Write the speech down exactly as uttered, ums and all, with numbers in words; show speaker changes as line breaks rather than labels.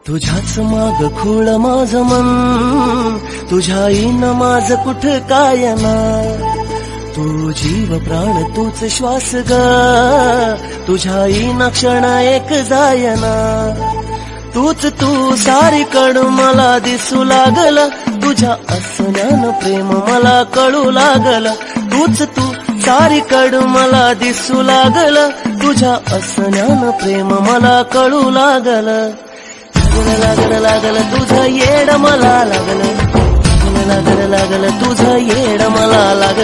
तुझ्याच माग खुळ माझं मन, तुझ्या येईना माझं कुठ काय ना. तू जीव प्राण तूच श्वास ग, तुझ्या येईना क्षण एक जायना. तूच तू सारीकडं मला दिसू लागल, तुझ्या असण्यानं प्रेम मला कळू लागल. तूच तू सारीकडं मला दिसू लागल, तुझ्या असण्यानं प्रेम मला कळू लागल. लागल लागल लागल तुझं येड मला लागल, लागल लागल तुझं येड मला लागल.